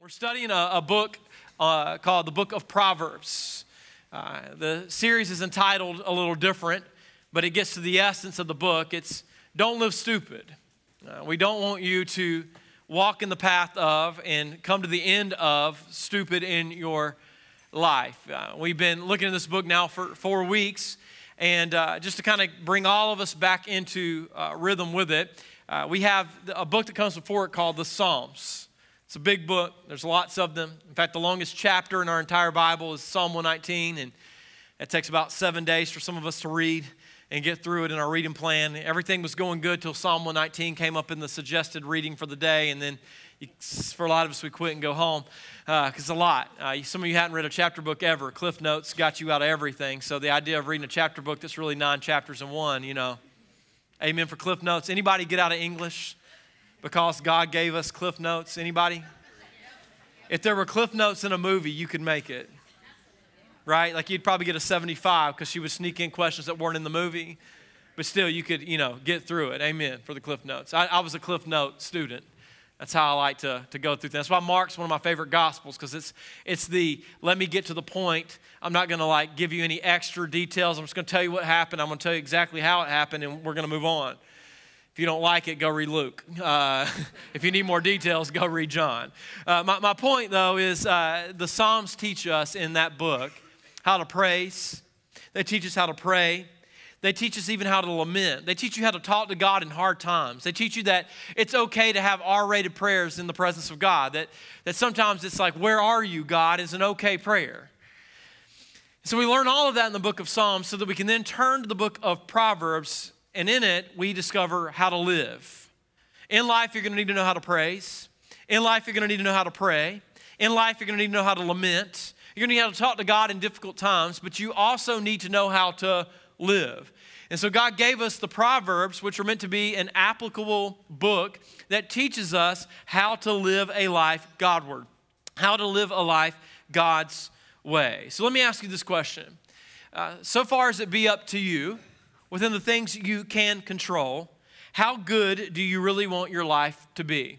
We're studying a book called the Book of Proverbs. The series is entitled a little different, but it gets to the essence of the book. It's don't live stupid. We don't want you to walk in the path of and come to the end of stupid in your life. We've been looking at this book now for 4 weeks, and just to kind of bring all of us back into rhythm with it, we have a book that comes before it called the Psalms. It's a big book. There's lots of them. In fact, the longest chapter in our entire Bible is Psalm 119, and it takes about 7 days for some of us to read and get through it in our reading plan. Everything was going good till Psalm 119 came up in the suggested reading for the day, and then for a lot of us, we quit and go home because it's a lot. Some of you hadn't read a chapter book ever. Cliff Notes got you out of everything, so the idea of reading a chapter book that's really 9 chapters in one, amen for Cliff Notes. Anybody get out of English because God gave us Cliff Notes? Anybody? If there were Cliff Notes in a movie, you could make it, right? Like you'd probably get a 75 because she would sneak in questions that weren't in the movie, but still you could, get through it. Amen for the Cliff Notes. I was a Cliff Note student. That's how I like to go through things. That's why Mark's one of my favorite gospels, because it's the let me get to the point. I'm not going to give you any extra details. I'm just going to tell you what happened. I'm going to tell you exactly how it happened, and we're going to move on. If you don't like it, go read Luke. If you need more details, go read John. My point, though, is the Psalms teach us in that book how to praise. They teach us how to pray. They teach us even how to lament. They teach you how to talk to God in hard times. They teach you that it's okay to have R-rated prayers in the presence of God. That sometimes it's like, where are you, God, is an okay prayer. So we learn all of that in the book of Psalms so that we can then turn to the book of Proverbs, and in it, we discover how to live. In life, you're going to need to know how to praise. In life, you're going to need to know how to pray. In life, you're going to need to know how to lament. You're going to need how to talk to God in difficult times, but you also need to know how to live. And so God gave us the Proverbs, which are meant to be an applicable book that teaches us how to live a life Godward, how to live a life God's way. So let me ask you this question. So far as it be up to you, within the things you can control, how good do you really want your life to be?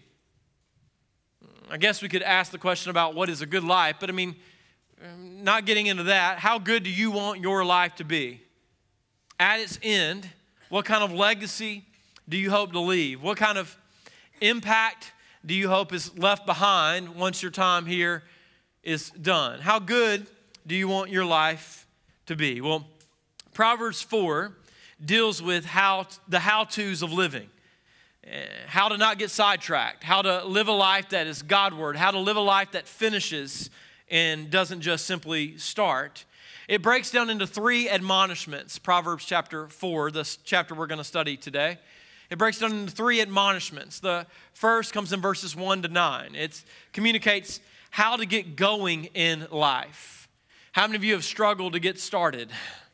I guess we could ask the question about what is a good life, but not getting into that, how good do you want your life to be? At its end, what kind of legacy do you hope to leave? What kind of impact do you hope is left behind once your time here is done? How good do you want your life to be? Well, Proverbs 4 deals with the how-tos of living. How to not get sidetracked, how to live a life that is Godward, how to live a life that finishes and doesn't just simply start. It breaks down into 3 admonishments, Proverbs chapter 4, this chapter we're going to study today. It breaks down into 3 admonishments. The first comes in verses 1 to 9. It communicates how to get going in life. How many of you have struggled to get started?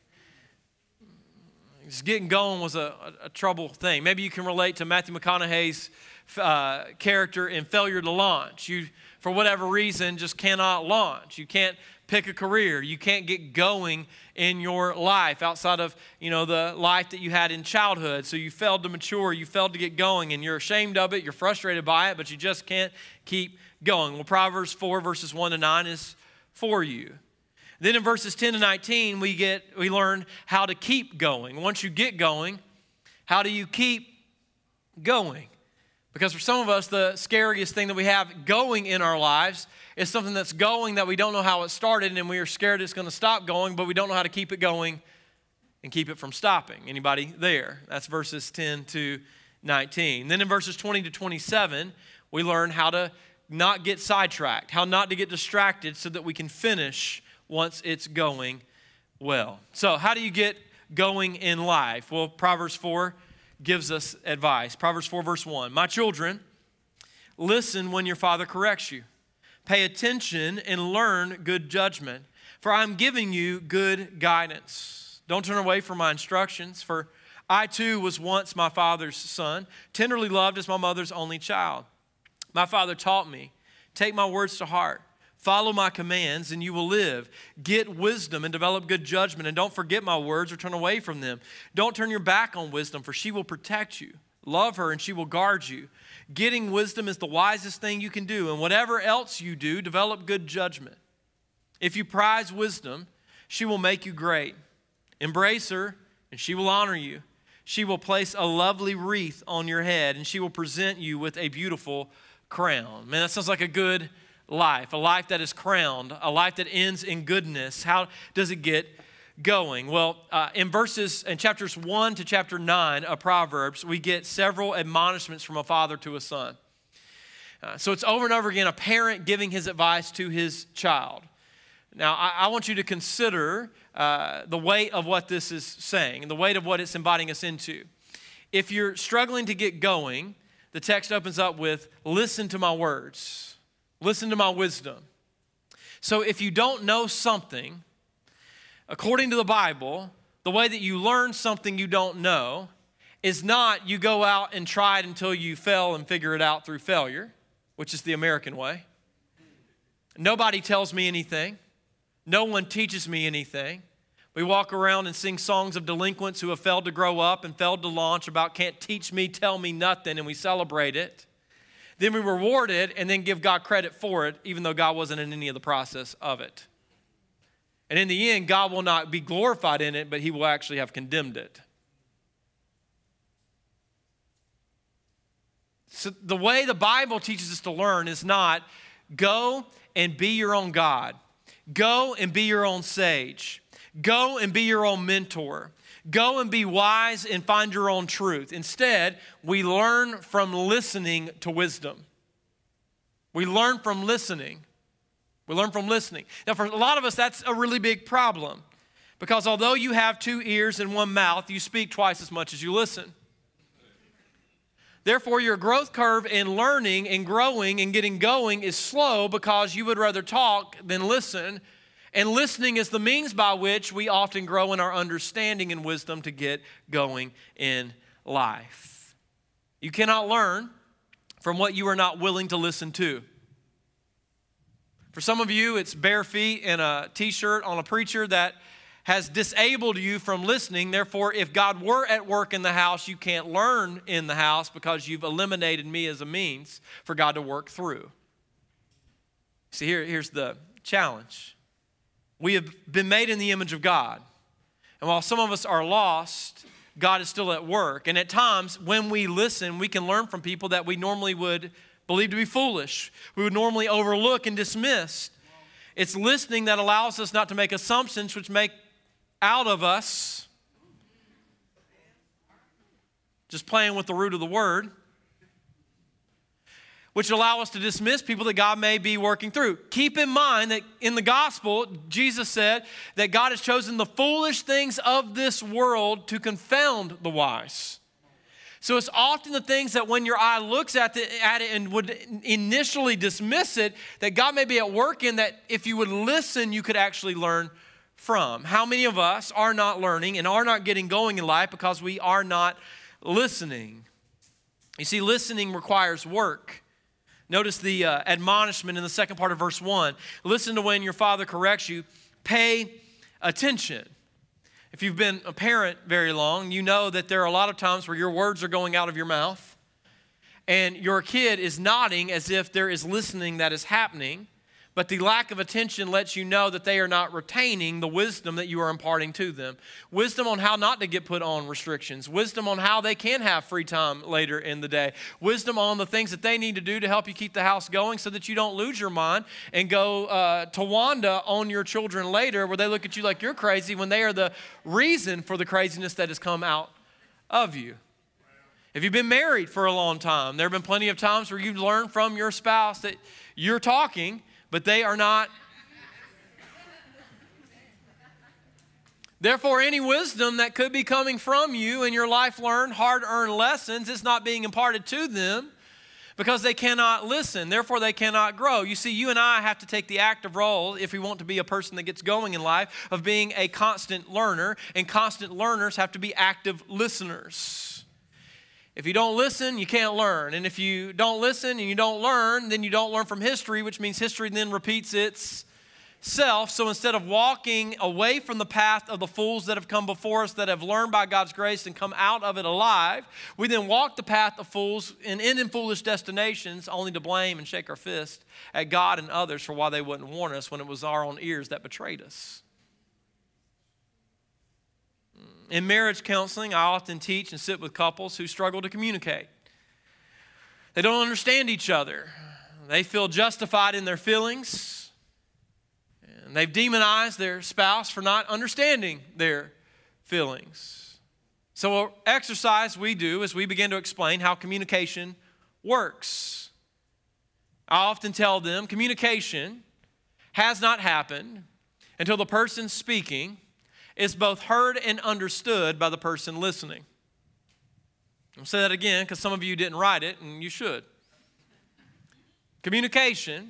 Just getting going was a trouble thing. Maybe you can relate to Matthew McConaughey's character in Failure to Launch. You, for whatever reason, just cannot launch. You can't pick a career. You can't get going in your life outside of, the life that you had in childhood. So you failed to mature. You failed to get going, and you're ashamed of it. You're frustrated by it, but you just can't keep going. Well, Proverbs 4, verses 1 to 9 is for you. Then in verses 10 to 19, we learn how to keep going. Once you get going, how do you keep going? Because for some of us, the scariest thing that we have going in our lives is something that's going that we don't know how it started, and we are scared it's going to stop going, but we don't know how to keep it going and keep it from stopping. Anybody there? That's verses 10 to 19. Then in verses 20 to 27, we learn how to not get sidetracked, how not to get distracted so that we can finish once it's going well. So how do you get going in life? Well, Proverbs 4 gives us advice. Proverbs 4 verse 1. My children, listen when your father corrects you. Pay attention and learn good judgment, for I'm giving you good guidance. Don't turn away from my instructions, for I too was once my father's son, tenderly loved as my mother's only child. My father taught me, take my words to heart. Follow my commands and you will live. Get wisdom and develop good judgment, and don't forget my words or turn away from them. Don't turn your back on wisdom, for she will protect you. Love her, and she will guard you. Getting wisdom is the wisest thing you can do. And whatever else you do, develop good judgment. If you prize wisdom, she will make you great. Embrace her, and she will honor you. She will place a lovely wreath on your head, and she will present you with a beautiful crown. Man, that sounds like a good life, a life that is crowned, a life that ends in goodness. How does it get going? Well, in chapters 1 to chapter 9 of Proverbs, we get several admonishments from a father to a son. So it's over and over again a parent giving his advice to his child. Now, I want you to consider the weight of what this is saying and the weight of what it's inviting us into. If you're struggling to get going, the text opens up with, listen to my words, listen to my wisdom. So if you don't know something, according to the Bible, the way that you learn something you don't know is not you go out and try it until you fail and figure it out through failure, which is the American way. Nobody tells me anything. No one teaches me anything. We walk around and sing songs of delinquents who have failed to grow up and failed to launch about can't teach me, tell me nothing, and we celebrate it. Then we reward it and then give God credit for it, even though God wasn't in any of the process of it. And in the end, God will not be glorified in it, but he will actually have condemned it. So the way the Bible teaches us to learn is not go and be your own God. Go and be your own sage. Go and be your own mentor. Go and be wise and find your own truth. Instead, we learn from listening to wisdom. We learn from listening. We learn from listening. Now, for a lot of us, that's a really big problem because although you have 2 ears and 1 mouth, you speak twice as much as you listen. Therefore, your growth curve in learning and growing and getting going is slow because you would rather talk than listen. And listening is the means by which we often grow in our understanding and wisdom to get going in life. You cannot learn from what you are not willing to listen to. For some of you, it's bare feet and a t-shirt on a preacher that has disabled you from listening. Therefore, if God were at work in the house, you can't learn in the house because you've eliminated me as a means for God to work through. See, here's the challenge. We have been made in the image of God. And while some of us are lost, God is still at work. And at times, when we listen, we can learn from people that we normally would believe to be foolish. We would normally overlook and dismiss. It's listening that allows us not to make assumptions which make out of us, just playing with the root of the word, which allow us to dismiss people that God may be working through. Keep in mind that in the gospel, Jesus said that God has chosen the foolish things of this world to confound the wise. So it's often the things that when your eye looks at it and would initially dismiss it, that God may be at work in, that if you would listen, you could actually learn from. How many of us are not learning and are not getting going in life because we are not listening? You see, listening requires work. Notice the admonishment in the second part of verse 1. Listen to when your father corrects you. Pay attention. If you've been a parent very long, you know that there are a lot of times where your words are going out of your mouth and your kid is nodding as if there is listening that is happening, but the lack of attention lets you know that they are not retaining the wisdom that you are imparting to them. Wisdom on how not to get put on restrictions. Wisdom on how they can have free time later in the day. Wisdom on the things that they need to do to help you keep the house going so that you don't lose your mind and go to Wanda on your children later where they look at you like you're crazy when they are the reason for the craziness that has come out of you. If you've been married for a long time, there have been plenty of times where you've learned from your spouse that you're talking, but they are not. Therefore, any wisdom that could be coming from you in your life-learned, hard-earned lessons is not being imparted to them because they cannot listen. Therefore, they cannot grow. You see, you and I have to take the active role, if we want to be a person that gets going in life, of being a constant learner, and constant learners have to be active listeners. If you don't listen, you can't learn. And if you don't listen and you don't learn, then you don't learn from history, which means history then repeats self. So instead of walking away from the path of the fools that have come before us, that have learned by God's grace and come out of it alive, we then walk the path of fools and end in foolish destinations, only to blame and shake our fist at God and others for why they wouldn't warn us when it was our own ears that betrayed us. In marriage counseling, I often teach and sit with couples who struggle to communicate. They don't understand each other. They feel justified in their feelings. And they've demonized their spouse for not understanding their feelings. So an exercise we do is we begin to explain how communication works. I often tell them communication has not happened until the person speaking is both heard and understood by the person listening. I'll say that again because some of you didn't write it and you should. Communication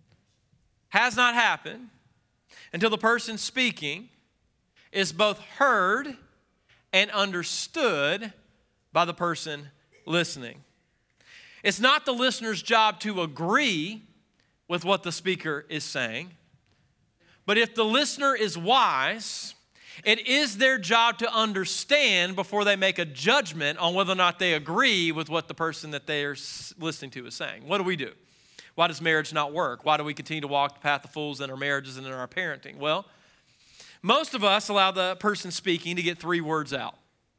has not happened until the person speaking is both heard and understood by the person listening. It's not the listener's job to agree with what the speaker is saying, but if the listener is wise, it is their job to understand before they make a judgment on whether or not they agree with what the person that they are listening to is saying. What do? Why does marriage not work? Why do we continue to walk the path of fools in our marriages and in our parenting? Well, most of us allow the person speaking to get 3 words out.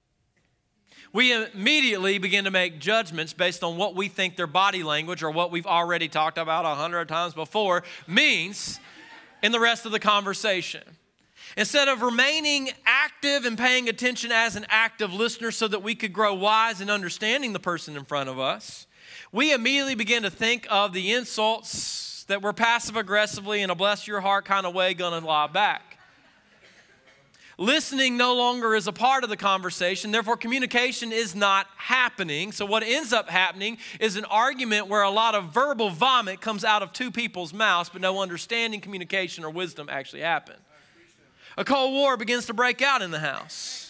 We immediately begin to make judgments based on what we think their body language or what we've already talked about 100 times before means in the rest of the conversation. Instead of remaining active and paying attention as an active listener so that we could grow wise in understanding the person in front of us, we immediately begin to think of the insults that we're passive-aggressively in a bless-your-heart kind of way going to lob back. Listening no longer is a part of the conversation, therefore communication is not happening. So what ends up happening is an argument where a lot of verbal vomit comes out of 2 people's mouths, but no understanding, communication, or wisdom actually happen. A cold war begins to break out in the house.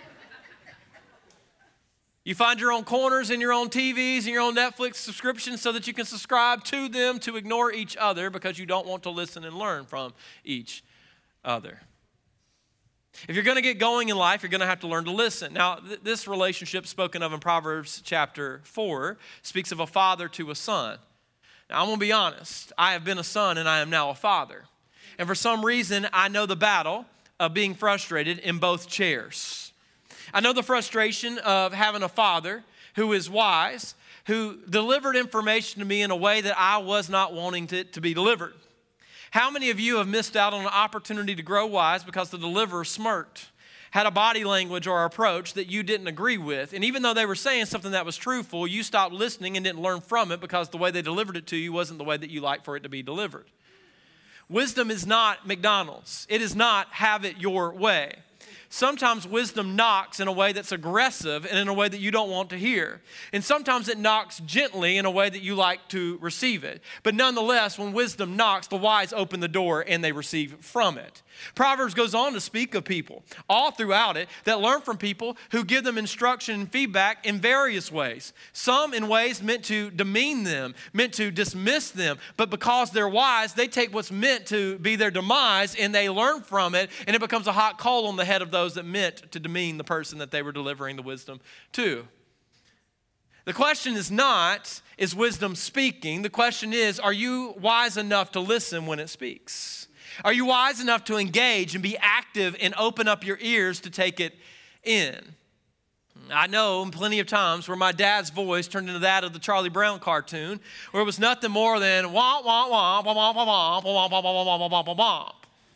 You find your own corners in your own TVs and your own Netflix subscriptions so that you can subscribe to them to ignore each other because you don't want to listen and learn from each other. If you're going to get going in life, you're going to have to learn to listen. Now, this relationship spoken of in Proverbs chapter 4 speaks of a father to a son. Now, I'm going to be honest. I have been a son and I am now a father. And for some reason, I know the battle of being frustrated in both chairs. I know the frustration of having a father who is wise, who delivered information to me in a way that I was not wanting it to be delivered. How many of you have missed out on an opportunity to grow wise because the deliverer smirked, had a body language or approach that you didn't agree with, and even though they were saying something that was truthful, you stopped listening and didn't learn from it because the way they delivered it to you wasn't the way that you liked for it to be delivered. Wisdom is not McDonald's. It is not have it your way. Sometimes wisdom knocks in a way that's aggressive and in a way that you don't want to hear. And sometimes it knocks gently in a way that you like to receive it. But nonetheless, when wisdom knocks, the wise open the door and they receive from it. Proverbs goes on to speak of people all throughout it that learn from people who give them instruction and feedback in various ways. Some in ways meant to demean them, meant to dismiss them, but because they're wise, they take what's meant to be their demise and they learn from it, and it becomes a hot coal on the head of those that meant to demean the person that they were delivering the wisdom to. The question is not, is wisdom speaking? The question is, are you wise enough to listen when it speaks? Are you wise enough to engage and be active and open up your ears to take it in? I know plenty of times where my dad's voice turned into that of the Charlie Brown cartoon, where it was nothing more than womp, womp, womp, womp, womp, womp, womp, womp, womp, womp, womp, womp.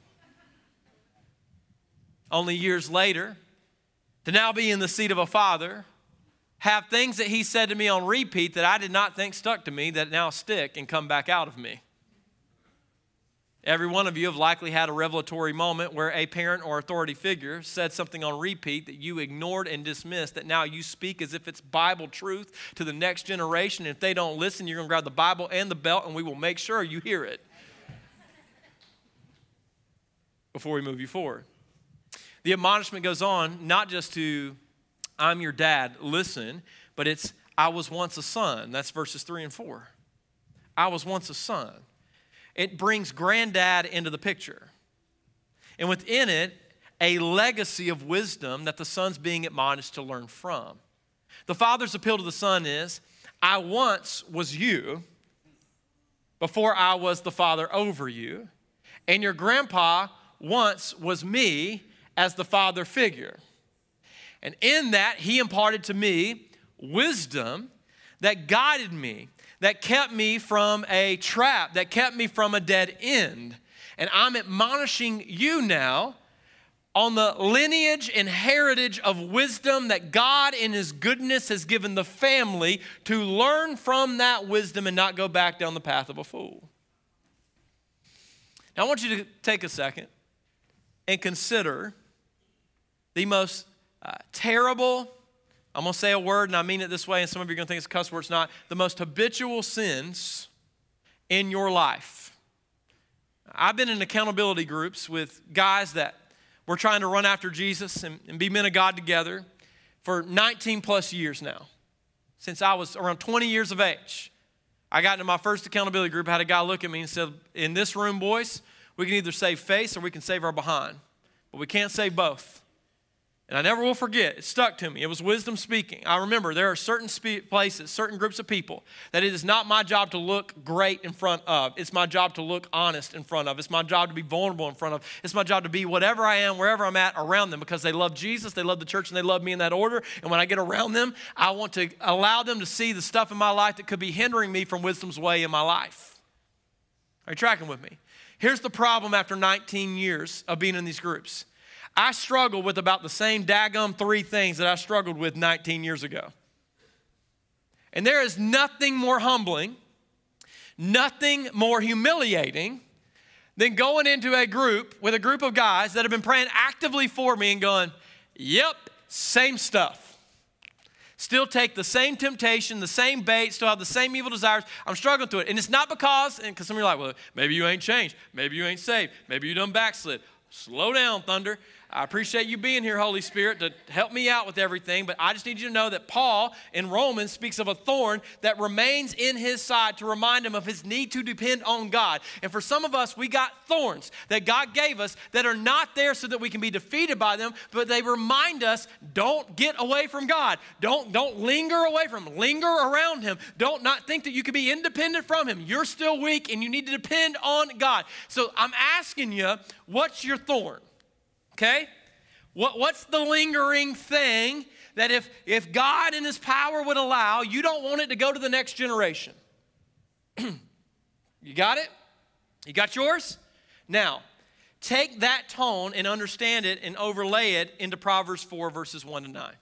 Only years later, to now be in the seat of a father, have things that he said to me on repeat that I did not think stuck to me that now stick and come back out of me. Every one of you have likely had a revelatory moment where a parent or authority figure said something on repeat that you ignored and dismissed, that now you speak as if it's Bible truth to the next generation. And if they don't listen, you're going to grab the Bible and the belt and we will make sure you hear it before we move you forward. The admonishment goes on not just to, I'm your dad, listen, but it's, I was once a son. That's verses 3 and 4. I was once a son. it brings granddad into the picture. And within it, a legacy of wisdom that the son's being admonished to learn from. The father's appeal to the son is, I once was you before I was the father over you, and your grandpa once was me as the father figure. And in that, he imparted to me wisdom that guided me, that kept me from a trap, that kept me from a dead end. And I'm admonishing you now on the lineage and heritage of wisdom that God in his goodness has given the family to learn from that wisdom and not go back down the path of a fool. Now I want you to take a second and consider the most terrible, I'm going to say a word and I mean it this way, and some of you are going to think it's a cuss word, it's not, the most habitual sins in your life. I've been in accountability groups with guys that were trying to run after Jesus and be men of God together for 19 plus years now. Since I was around 20 years of age. I got into my first accountability group, I had a guy look at me and said, in this room, boys, we can either save face or we can save our behind. But we can't save both. And I never will forget, it stuck to me. It was wisdom speaking. I remember there are certain places, certain groups of people that it is not my job to look great in front of. It's my job to look honest in front of. It's my job to be vulnerable in front of. It's my job to be whatever I am, wherever I'm at, around them because they love Jesus, they love the church, and they love me in that order. And when I get around them, I want to allow them to see the stuff in my life that could be hindering me from wisdom's way in my life. Are you tracking with me? Here's the problem after 19 years of being in these groups. I struggle with about the same daggum 3 things that I struggled with 19 years ago. And there is nothing more humbling, nothing more humiliating than going into a group with a group of guys that have been praying actively for me and going, yep, same stuff. Still take the same temptation, the same bait, still have the same evil desires. I'm struggling through it. And it's not because some of you are like, well, maybe you ain't changed. Maybe you ain't saved. Maybe you done backslid. Slow down, Thunder. I appreciate you being here, Holy Spirit, to help me out with everything, but I just need you to know that Paul in Romans speaks of a thorn that remains in his side to remind him of his need to depend on God. And for some of us, we got thorns that God gave us that are not there so that we can be defeated by them, but they remind us, don't get away from God. Don't linger away from him. Linger around him. Don't not think that you can be independent from him. You're still weak and you need to depend on God. So I'm asking you, what's your thorn? Okay? What's the lingering thing that if God in his power would allow, you don't want it to go to the next generation? You got it? You got yours? Now, take that tone and understand it and overlay it into Proverbs 4 verses 1 to 9.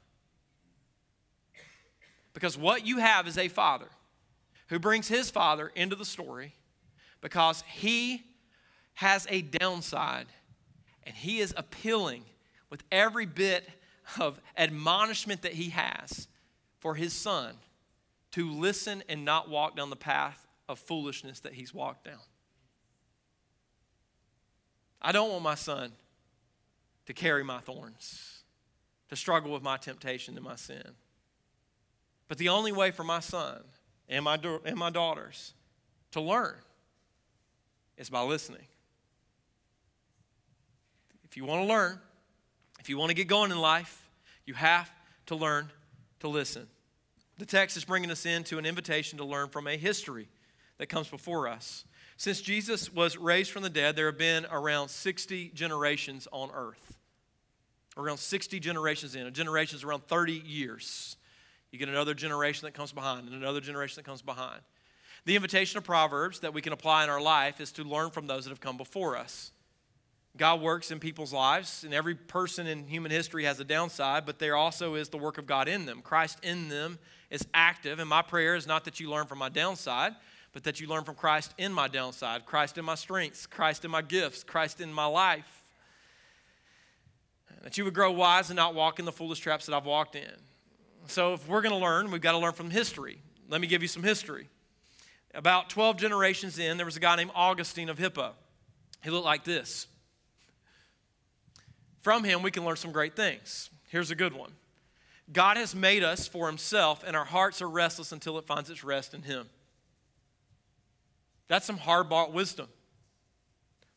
Because what you have is a father who brings his father into the story because he has a downside. And he is appealing with every bit of admonishment that he has for his son to listen and not walk down the path of foolishness that he's walked down. I don't want my son to carry my thorns, to struggle with my temptation and my sin. But the only way for my son and my daughters to learn is by listening. If you want to learn, if you want to get going in life, you have to learn to listen. The text is bringing us into an invitation to learn from a history that comes before us. Since Jesus was raised from the dead, there have been around 60 generations on earth. Around 60 generations in. A generation is around 30 years. You get another generation that comes behind and another generation that comes behind. The invitation of Proverbs that we can apply in our life is to learn from those that have come before us. God works in people's lives, and every person in human history has a downside, but there also is the work of God in them. Christ in them is active, and my prayer is not that you learn from my downside, but that you learn from Christ in my downside, Christ in my strengths, Christ in my gifts, Christ in my life. That you would grow wise and not walk in the foolish traps that I've walked in. So if we're going to learn, we've got to learn from history. Let me give you some history. About 12 generations in, there was a guy named Augustine of Hippo. He looked like this. From him, we can learn some great things. Here's a good one. God has made us for himself, and our hearts are restless until it finds its rest in him. That's some hard-bought wisdom.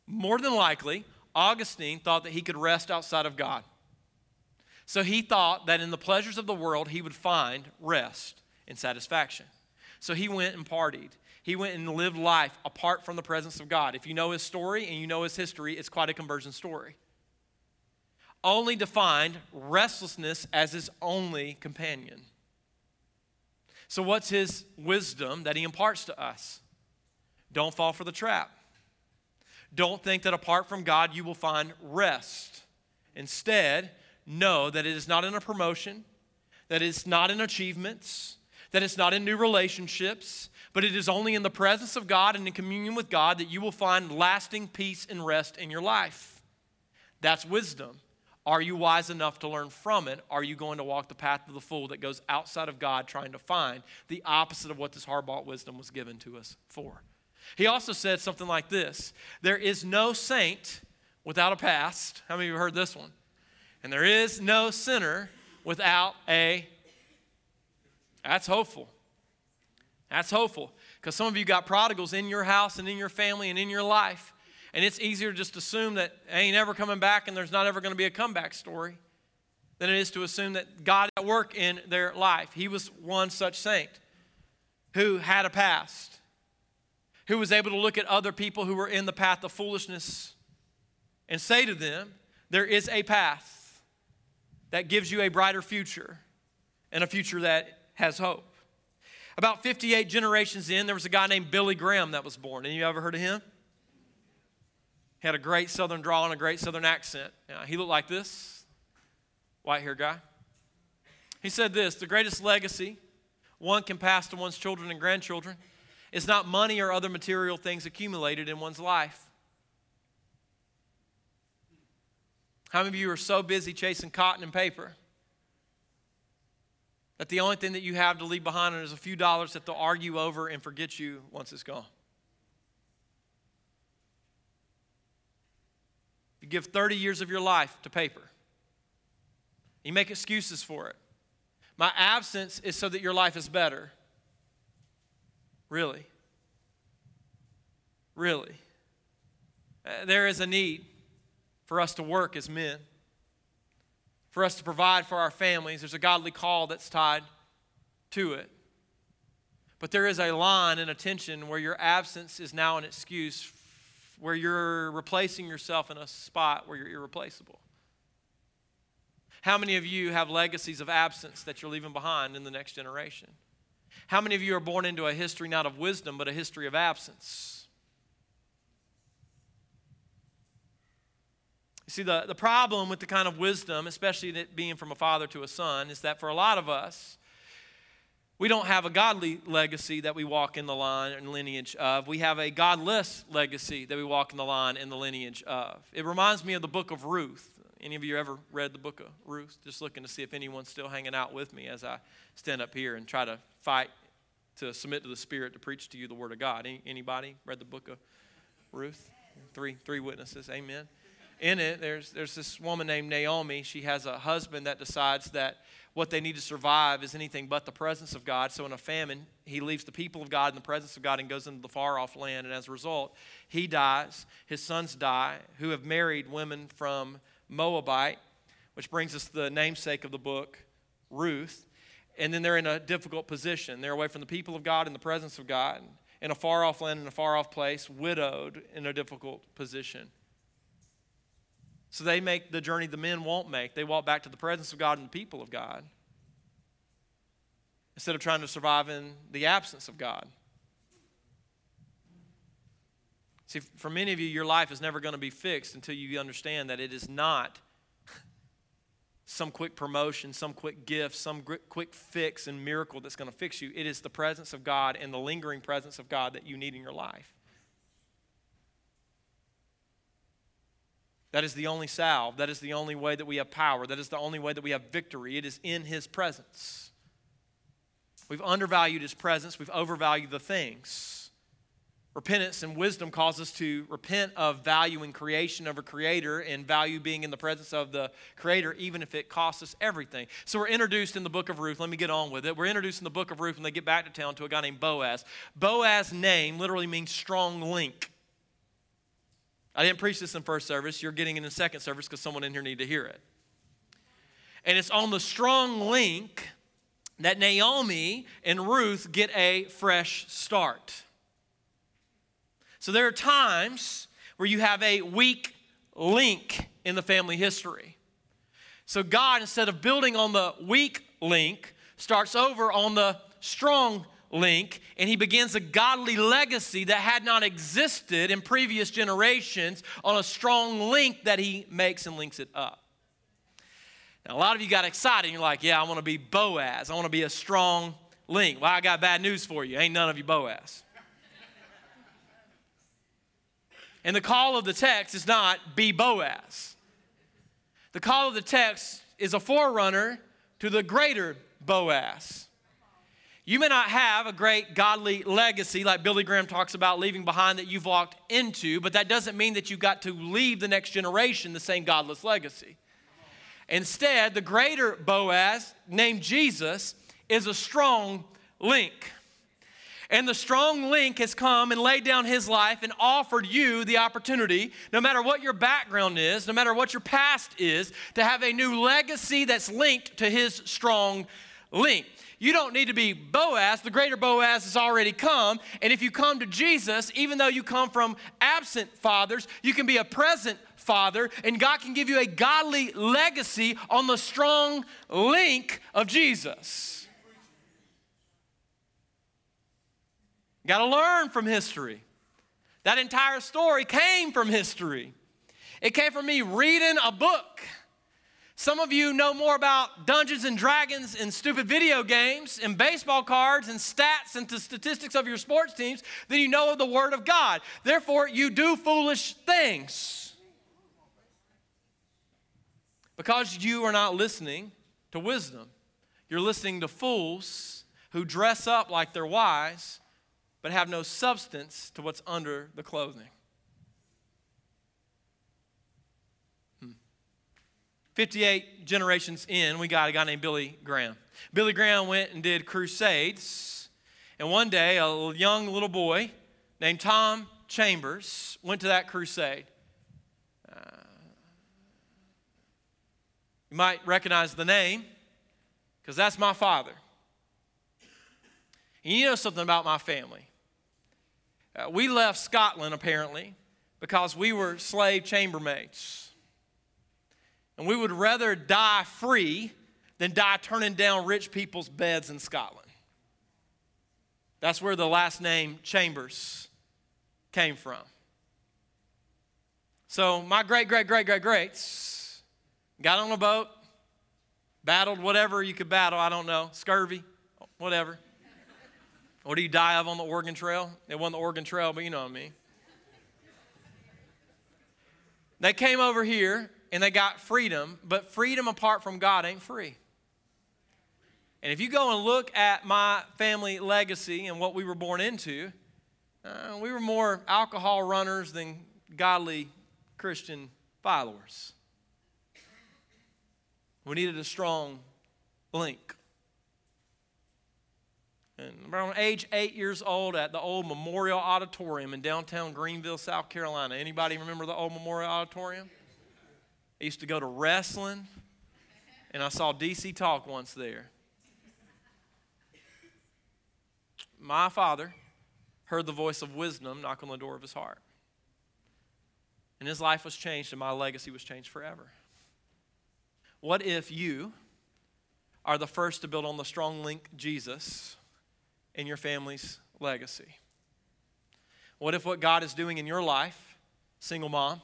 more than likely, Augustine thought that he could rest outside of God. So he thought that in the pleasures of the world, he would find rest and satisfaction. So he went and partied. He went and lived life apart from the presence of God. If you know his story and you know his history, it's quite a conversion story. Only to find restlessness as his only companion. So what's his wisdom that he imparts to us? Don't fall for the trap. Don't think that apart from God you will find rest. Instead, know that it is not in a promotion, that it's not in achievements, that it's not in new relationships, but it is only in the presence of God and in communion with God that you will find lasting peace and rest in your life. That's wisdom. Are you wise enough to learn from it? Are you going to walk the path of the fool that goes outside of God trying to find the opposite of what this hard-bought wisdom was given to us for? He also said something like this: there is no saint without a past. How many of you have heard this one? And there is no sinner without a... That's hopeful. That's hopeful. Because some of you got prodigals in your house and in your family and in your life. And it's easier to just assume that they ain't ever coming back and there's not ever going to be a comeback story than it is to assume that God is at work in their life. He was one such saint who had a past, who was able to look at other people who were in the path of foolishness and say to them, there is a path that gives you a brighter future and a future that has hope. About 58 generations in, there was a guy named Billy Graham that was born. Any of you ever heard of him? He had a great southern drawl and a great southern accent. He looked like this, white-haired guy. He said this: the greatest legacy one can pass to one's children and grandchildren is not money or other material things accumulated in one's life. How many of you are so busy chasing cotton and paper that the only thing that you have to leave behind is a few dollars that they'll argue over and forget you once it's gone? You give 30 years of your life to paper. You make excuses for it. My absence is so that your life is better. Really? Really? There is a need for us to work as men, for us to provide for our families. There's a godly call that's tied to it. But there is a line and a tension where your absence is now an excuse, where you're replacing yourself in a spot where you're irreplaceable. How many of you have legacies of absence that you're leaving behind in the next generation? How many of you are born into a history not of wisdom, but a history of absence? You see, the problem with the kind of wisdom, especially it being from a father to a son, is that for a lot of us, we don't have a godly legacy that we walk in the line and lineage of. We have a godless legacy that we walk in the line and the lineage of. It reminds me of the book of Ruth. Any of you ever read the book of Ruth? Just looking to see if anyone's still hanging out with me as I stand up here and try to fight to submit to the Spirit to preach to you the Word of God. Anybody read the book of Ruth? Three witnesses. Amen. In it, there's this woman named Naomi. She has a husband that decides that what they need to survive is anything but the presence of God. So in a famine, he leaves the people of God in the presence of God and goes into the far-off land. And as a result, he dies. His sons die, who have married women from Moabite, which brings us to the namesake of the book, Ruth. And then they're in a difficult position. They're away from the people of God in the presence of God, in a far-off land, in a far-off place, widowed, in a difficult position. So they make the journey the men won't make. They walk back to the presence of God and the people of God instead of trying to survive in the absence of God. See, for many of you, your life is never going to be fixed until you understand that it is not some quick promotion, some quick gift, some quick fix and miracle that's going to fix you. It is the presence of God and the lingering presence of God that you need in your life. That is the only salve. That is the only way that we have power. That is the only way that we have victory. It is in His presence. We've undervalued His presence. We've overvalued the things. Repentance and wisdom cause us to repent of valuing creation over Creator and value being in the presence of the Creator, even if it costs us everything. So we're introduced in the book of Ruth. Let me get on with it. We're introduced in the book of Ruth when they get back to town to a guy named Boaz. Boaz's name literally means strong link. I didn't preach this in first service. You're getting it in second service because someone in here needed to hear it. And it's on the strong link that Naomi and Ruth get a fresh start. So there are times where you have a weak link in the family history. So God, instead of building on the weak link, starts over on the strong link, and he begins a godly legacy that had not existed in previous generations on a strong link that he makes and links it up. Now, a lot of you got excited, and you're like, yeah, I want to be Boaz. I want to be a strong link. Well, I got bad news for you. Ain't none of you Boaz. And the call of the text is not be Boaz. The call of the text is a forerunner to the greater Boaz. You may not have a great godly legacy like Billy Graham talks about leaving behind that you've walked into, but that doesn't mean that you've got to leave the next generation the same godless legacy. Instead, the greater Boaz, named Jesus, is a strong link. And the strong link has come and laid down his life and offered you the opportunity, no matter what your background is, no matter what your past is, to have a new legacy that's linked to his strong link. You don't need to be Boaz. The greater Boaz has already come. And if you come to Jesus, even though you come from absent fathers, you can be a present father, and God can give you a godly legacy on the strong link of Jesus. You got to learn from history. That entire story came from history. It came from me reading a book. Some of you know more about Dungeons and Dragons and stupid video games and baseball cards and stats and the statistics of your sports teams than you know of the Word of God. Therefore, you do foolish things. Because you are not listening to wisdom. You're listening to fools who dress up like they're wise but have no substance to what's under the clothing. 58 generations in, we got a guy named Billy Graham. Billy Graham went and did crusades. And one day, a young little boy named Tom Chambers went to that crusade. You might recognize the name, because that's my father. And you know something about my family. We left Scotland, apparently, because we were slave chambermaids. And we would rather die free than die turning down rich people's beds in Scotland. That's where the last name Chambers came from. So my greats got on a boat, battled whatever you could battle, I don't know, scurvy, whatever. What do you die of on the Oregon Trail? It wasn't the Oregon Trail, but you know what I mean. They came over here and they got freedom, but freedom apart from God ain't free. And if you go and look at my family legacy and what we were born into, we were more alcohol runners than godly Christian followers. We needed a strong link. And around age 8 years old at the old Memorial Auditorium in downtown Greenville, South Carolina. Anybody remember the old Memorial Auditorium? I used to go to wrestling, and I saw DC Talk once there. My father heard the voice of wisdom knock on the door of his heart. And his life was changed, and my legacy was changed forever. What if you are the first to build on the strong link Jesus in your family's legacy? What if what God is doing in your life, single mom,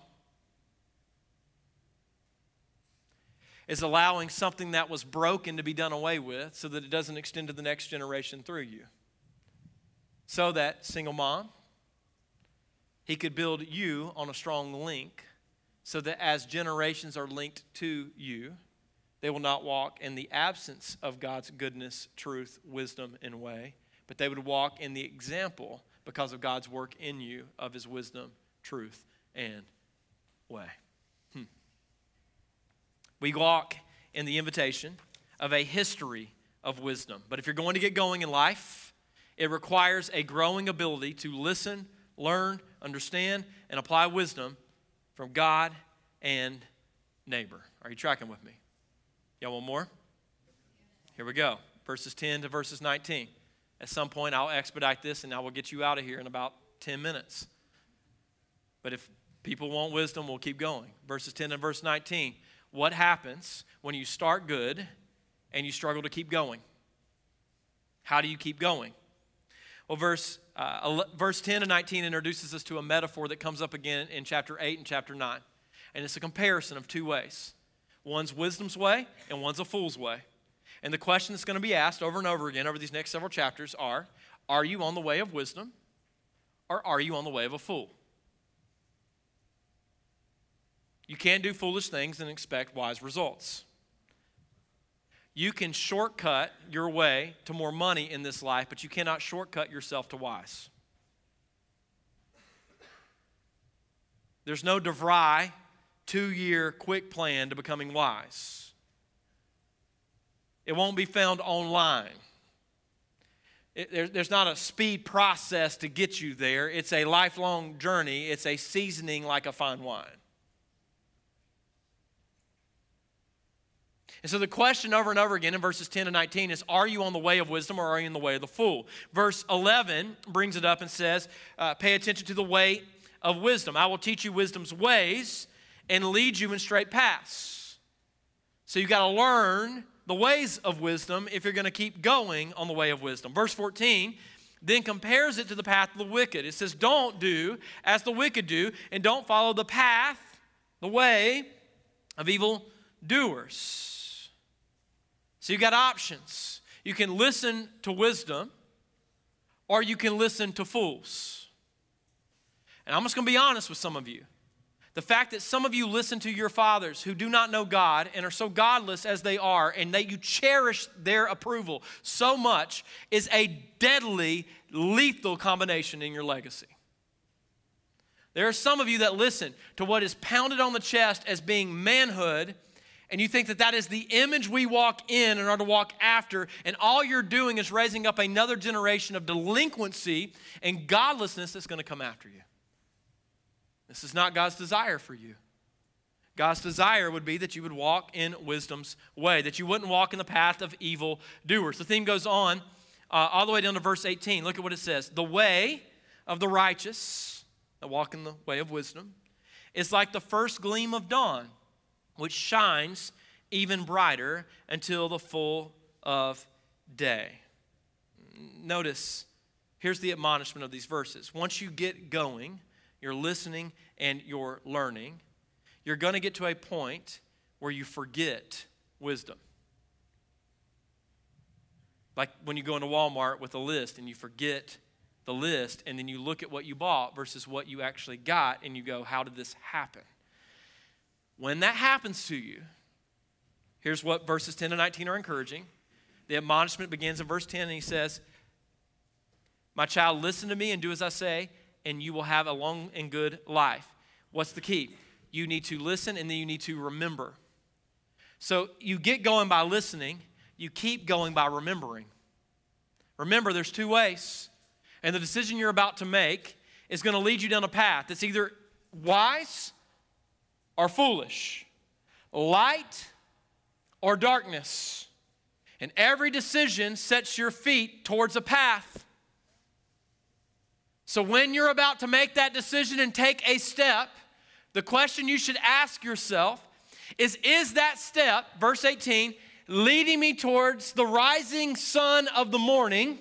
is allowing something that was broken to be done away with so that it doesn't extend to the next generation through you? So that, single mom, he could build you on a strong link so that as generations are linked to you, they will not walk in the absence of God's goodness, truth, wisdom, and way, but they would walk in the example because of God's work in you of his wisdom, truth, and way. We walk in the invitation of a history of wisdom. But if you're going to get going in life, it requires a growing ability to listen, learn, understand, and apply wisdom from God and neighbor. Are you tracking with me? Y'all want more? Here we go. Verses 10 to verses 19. At some point, I'll expedite this and I will get you out of here in about 10 minutes. But if people want wisdom, we'll keep going. Verses 10 and verse 19. What happens when you start good and you struggle to keep going? How do you keep going? Well, verse 10 and 19 introduces us to a metaphor that comes up again in chapter 8 and chapter 9. And it's a comparison of two ways. One's wisdom's way and one's a fool's way. And the question that's going to be asked over and over again over these next several chapters are you on the way of wisdom or are you on the way of a fool? You can't do foolish things and expect wise results. You can shortcut your way to more money in this life, but you cannot shortcut yourself to wise. There's no DeVry 2-year quick plan to becoming wise. It won't be found online. There's not a speed process to get you there. It's a lifelong journey. It's a seasoning like a fine wine. And so the question over and over again in verses 10 and 19 is, are you on the way of wisdom or are you in the way of the fool? Verse 11 brings it up and says, pay attention to the way of wisdom. I will teach you wisdom's ways and lead you in straight paths. So you've got to learn the ways of wisdom if you're going to keep going on the way of wisdom. Verse 14 then compares it to the path of the wicked. It says, don't do as the wicked do and don't follow the path, the way of evil doers. So you got options. You can listen to wisdom or you can listen to fools. And I'm just going to be honest with some of you. The fact that some of you listen to your fathers who do not know God and are so godless as they are and that you cherish their approval so much is a deadly, lethal combination in your legacy. There are some of you that listen to what is pounded on the chest as being manhood, and you think that that is the image we walk in and are to walk after, and all you're doing is raising up another generation of delinquency and godlessness that's going to come after you. This is not God's desire for you. God's desire would be that you would walk in wisdom's way, that you wouldn't walk in the path of evil doers. The theme goes on all the way down to verse 18. Look at what it says. The way of the righteous, that walk in the way of wisdom, is like the first gleam of dawn, which shines even brighter until the full of day. Notice, here's the admonishment of these verses. Once you get going, you're listening and you're learning, you're going to get to a point where you forget wisdom. Like when you go into Walmart with a list and you forget the list and then you look at what you bought versus what you actually got and you go, how did this happen? When that happens to you, here's what verses 10 to 19 are encouraging. The admonishment begins in verse 10 and he says, my child, listen to me and do as I say, and you will have a long and good life. What's the key? You need to listen and then you need to remember. So you get going by listening, you keep going by remembering. Remember, there's two ways, and the decision you're about to make is going to lead you down a path that's either wise or foolish, light or darkness. And every decision sets your feet towards a path. So when you're about to make that decision and take a step, the question you should ask yourself is that step, verse 18, leading me towards the rising sun of the morning?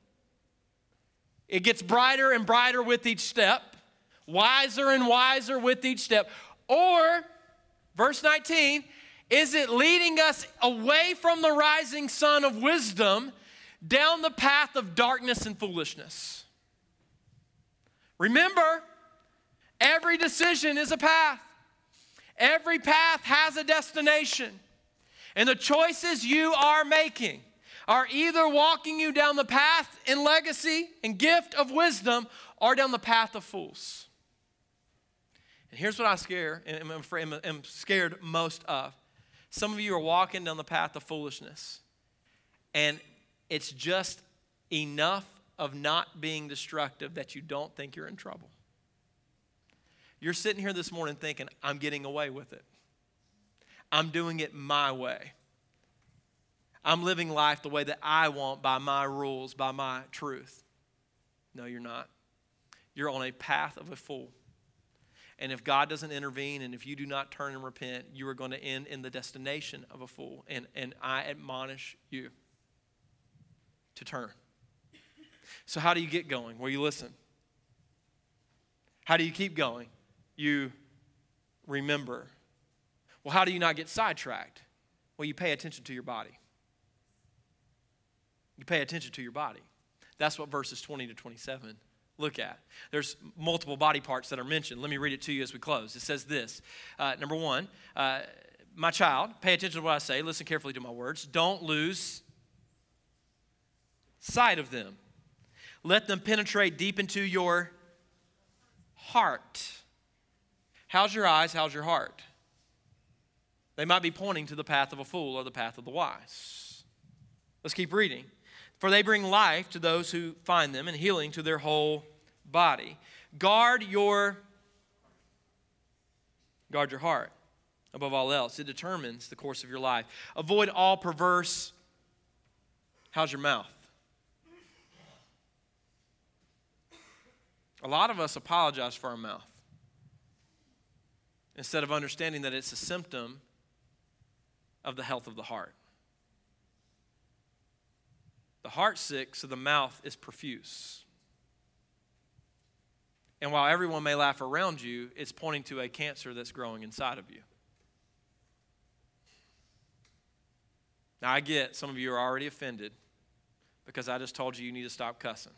It gets brighter and brighter with each step, wiser and wiser with each step. Or, verse 19, is it leading us away from the rising sun of wisdom down the path of darkness and foolishness? Remember, every decision is a path. Every path has a destination. And the choices you are making are either walking you down the path in legacy and gift of wisdom or down the path of fools. And here's what I'm scared most of. Some of you are walking down the path of foolishness, and it's just enough of not being destructive that you don't think you're in trouble. You're sitting here this morning thinking, I'm getting away with it. I'm doing it my way. I'm living life the way that I want, by my rules, by my truth. No, you're not. You're on a path of a fool. And if God doesn't intervene and if you do not turn and repent, you are going to end in the destination of a fool. And I admonish you to turn. So how do you get going? Well, you listen. How do you keep going? You remember. Well, how do you not get sidetracked? Well, you pay attention to your body. You pay attention to your body. That's what verses 20 to 27 look at. There's multiple body parts that are mentioned. Let me read it to you as we close. It says this. Number one, my child, pay attention to what I say. Listen carefully to my words. Don't lose sight of them. Let them penetrate deep into your heart. How's your eyes? How's your heart? They might be pointing to the path of a fool or the path of the wise. Let's keep reading. For they bring life to those who find them and healing to their whole body. Guard your heart above all else. It determines the course of your life. Avoid all perverse. How's your mouth? A lot of us apologize for our mouth instead of understanding that it's a symptom of the health of the heart. The heart's sick, so the mouth is profuse. And while everyone may laugh around you, it's pointing to a cancer that's growing inside of you. Now, I get some of you are already offended because I just told you need to stop cussing.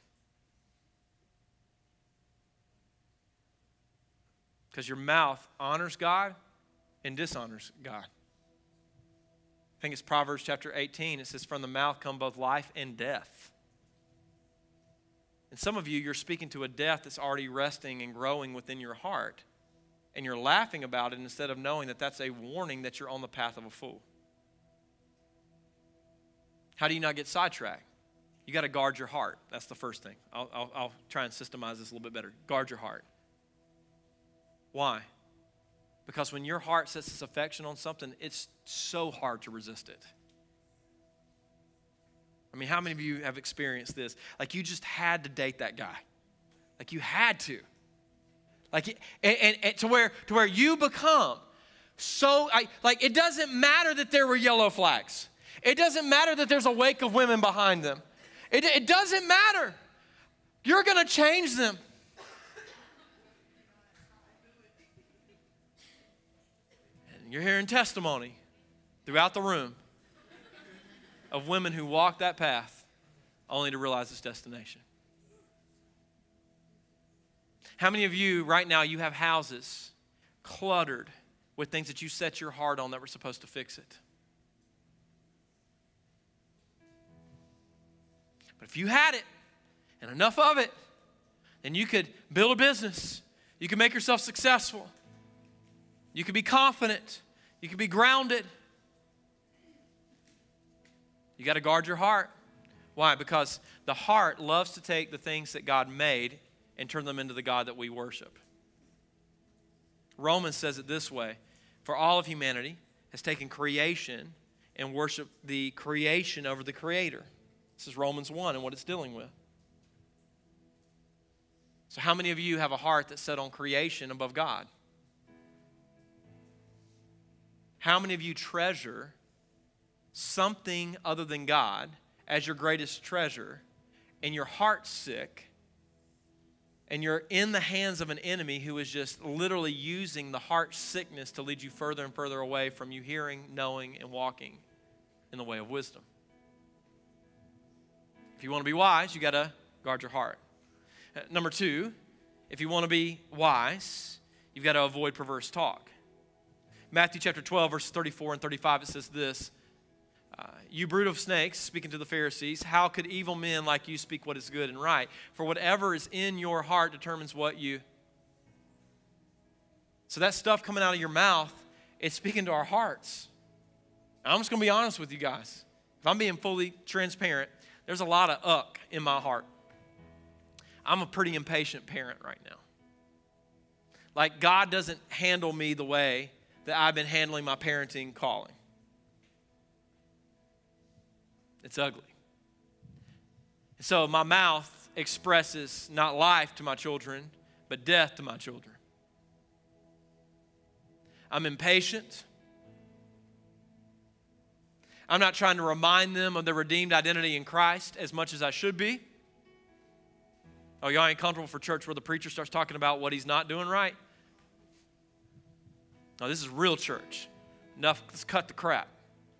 Because your mouth honors God and dishonors God. I think it's Proverbs chapter 18. It says, from the mouth come both life and death. And some of you, you're speaking to a death that's already resting and growing within your heart. And you're laughing about it instead of knowing that that's a warning that you're on the path of a fool. How do you not get sidetracked? You got to guard your heart. That's the first thing. I'll try and systemize this a little bit better. Guard your heart. Why? Because when your heart sets its affection on something, it's so hard to resist it. I mean, how many of you have experienced this? Like you just had to date that guy. Like you had to. Like, and to where you become so, like it doesn't matter that there were yellow flags. It doesn't matter that there's a wake of women behind them. It doesn't matter. You're going to change them. You're hearing testimony throughout the room of women who walked that path only to realize its destination. How many of you right now, you have houses cluttered with things that you set your heart on that were supposed to fix it? But if you had it and enough of it, then you could build a business. You could make yourself successful. You can be confident. You can be grounded. You got to guard your heart. Why? Because the heart loves to take the things that God made and turn them into the God that we worship. Romans says it this way: for all of humanity has taken creation and worshiped the creation over the Creator. This is Romans 1 and what it's dealing with. So how many of you have a heart that's set on creation above God? How many of you treasure something other than God as your greatest treasure, and your heart's sick, and you're in the hands of an enemy who is just literally using the heart sickness to lead you further and further away from you hearing, knowing, and walking in the way of wisdom? If you want to be wise, you got to guard your heart. Number two, if you want to be wise, you've got to avoid perverse talk. Matthew chapter 12, verses 34 and 35, it says this: you brood of snakes, speaking to the Pharisees, how could evil men like you speak what is good and right? For whatever is in your heart determines what you... So that stuff coming out of your mouth, it's speaking to our hearts. I'm just going to be honest with you guys. If I'm being fully transparent, there's a lot of in my heart. I'm a pretty impatient parent right now. Like God doesn't handle me the way that I've been handling my parenting calling. It's ugly. So my mouth expresses not life to my children, but death to my children. I'm impatient. I'm not trying to remind them of their redeemed identity in Christ as much as I should be. Oh, y'all ain't comfortable for church where the preacher starts talking about what he's not doing right? No, this is real church. Enough, let's cut the crap.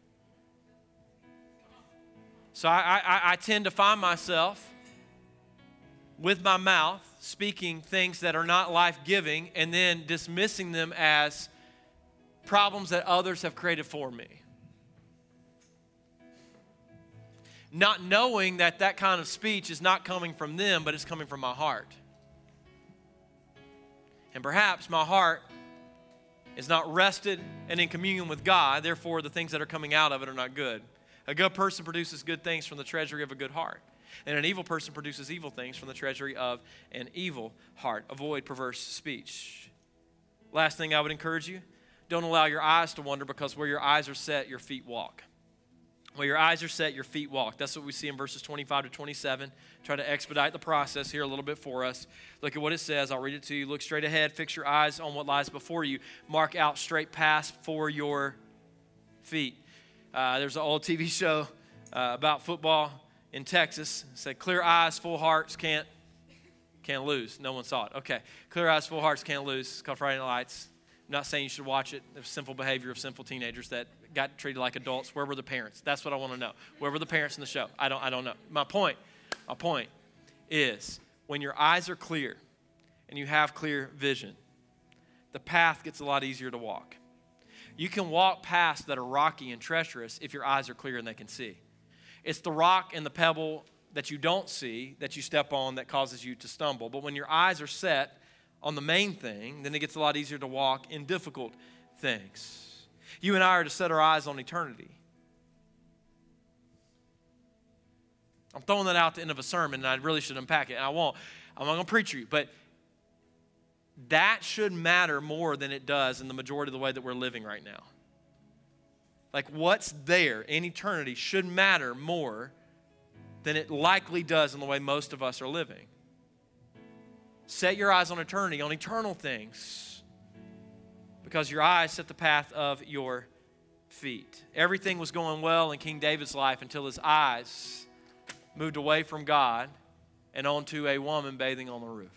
So I tend to find myself with my mouth speaking things that are not life-giving and then dismissing them as problems that others have created for me. Not knowing that that kind of speech is not coming from them, but it's coming from my heart. And perhaps my heart is not rested and in communion with God, therefore the things that are coming out of it are not good. A good person produces good things from the treasury of a good heart. And an evil person produces evil things from the treasury of an evil heart. Avoid perverse speech. Last thing I would encourage you, don't allow your eyes to wander, because where your eyes are set, your feet walk. Where your eyes are set, your feet walk. That's what we see in verses 25 to 27. Try to expedite the process here a little bit for us. Look at what it says. I'll read it to you. Look straight ahead. Fix your eyes on what lies before you. Mark out straight paths for your feet. There's an old TV show about football in Texas. It said, clear eyes, full hearts can't lose. No one saw it. Okay. Clear eyes, full hearts can't lose. It's called Friday Night Lights. I'm not saying you should watch it. There's simple behavior of sinful teenagers that got treated like adults. Where were the parents? That's what I want to know. Where were the parents in the show? I don't know. My point is, when your eyes are clear and you have clear vision, the path gets a lot easier to walk. You can walk paths that are rocky and treacherous if your eyes are clear and they can see. It's the rock and the pebble that you don't see that you step on that causes you to stumble. But when your eyes are set on the main thing, then it gets a lot easier to walk in difficult things. You and I are to set our eyes on eternity. I'm throwing that out at the end of a sermon, and I really should unpack it, and I won't. I'm not going to preach you, but that should matter more than it does in the majority of the way that we're living right now. Like what's there in eternity should matter more than it likely does in the way most of us are living. Set your eyes on eternity, on eternal things, because your eyes set the path of your feet. Everything was going well in King David's life until his eyes moved away from God and onto a woman bathing on the roof.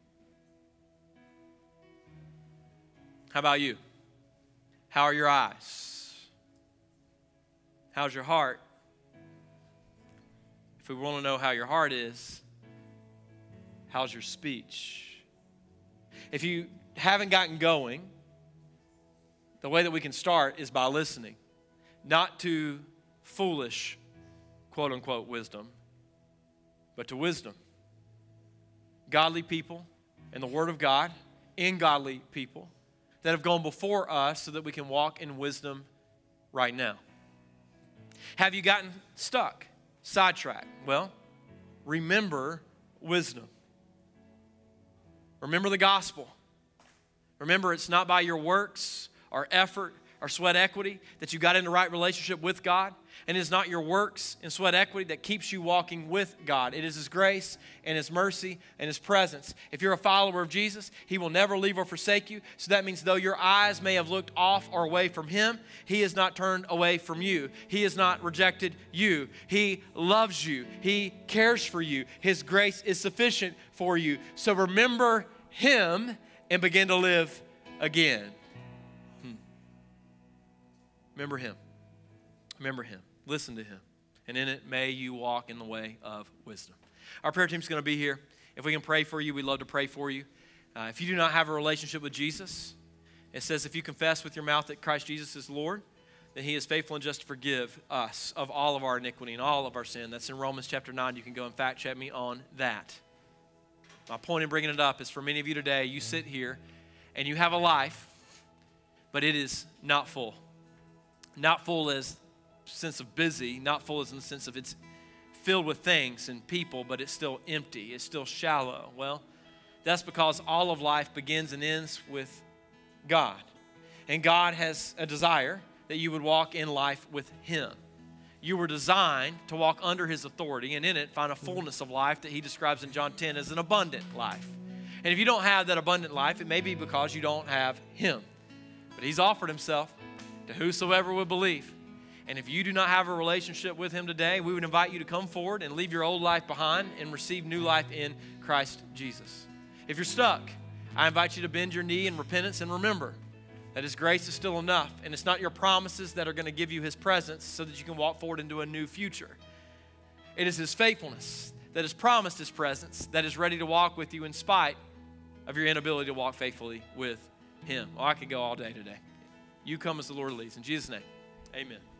How about you? How are your eyes? How's your heart? If we want to know how your heart is, how's your speech? If you haven't gotten going, the way that we can start is by listening, not to foolish, quote unquote, wisdom, but to wisdom. Godly people and the Word of God in godly people that have gone before us so that we can walk in wisdom right now. Have you gotten stuck, sidetracked? Well, remember wisdom. Remember the gospel. Remember, it's not by your works or effort or sweat equity that you got into right relationship with God. And it is not your works and sweat equity that keeps you walking with God. It is His grace and His mercy and His presence. If you're a follower of Jesus, He will never leave or forsake you. So that means though your eyes may have looked off or away from Him, He has not turned away from you. He has not rejected you. He loves you. He cares for you. His grace is sufficient for you. So remember Him and begin to live again. Remember Him. Remember Him. Listen to Him. And in it, may you walk in the way of wisdom. Our prayer team's going to be here. If we can pray for you, we'd love to pray for you. If you do not have a relationship with Jesus, it says if you confess with your mouth that Christ Jesus is Lord, then He is faithful and just to forgive us of all of our iniquity and all of our sin. That's in Romans chapter 9. You can go and fact check me on that. My point in bringing it up is for many of you today, you sit here and you have a life, but it is not full. Not full as sense of busy, not full as in the sense of it's filled with things and people, but it's still empty. It's still shallow. Well, That's because all of life begins and ends with God. And God has a desire that you would walk in life with Him. You were designed to walk under His authority and in it find a fullness of life that He describes in John 10 as an abundant life. And if you don't have that abundant life, it may be because you don't have Him. But He's offered Himself to whosoever would believe. And if you do not have a relationship with Him today, we would invite you to come forward and leave your old life behind and receive new life in Christ Jesus. If you're stuck, I invite you to bend your knee in repentance and remember that His grace is still enough, and it's not your promises that are going to give you His presence so that you can walk forward into a new future. It is His faithfulness that has promised His presence that is ready to walk with you in spite of your inability to walk faithfully with Him. Well, I could go all day today. You come as the Lord leads. In Jesus' name, amen.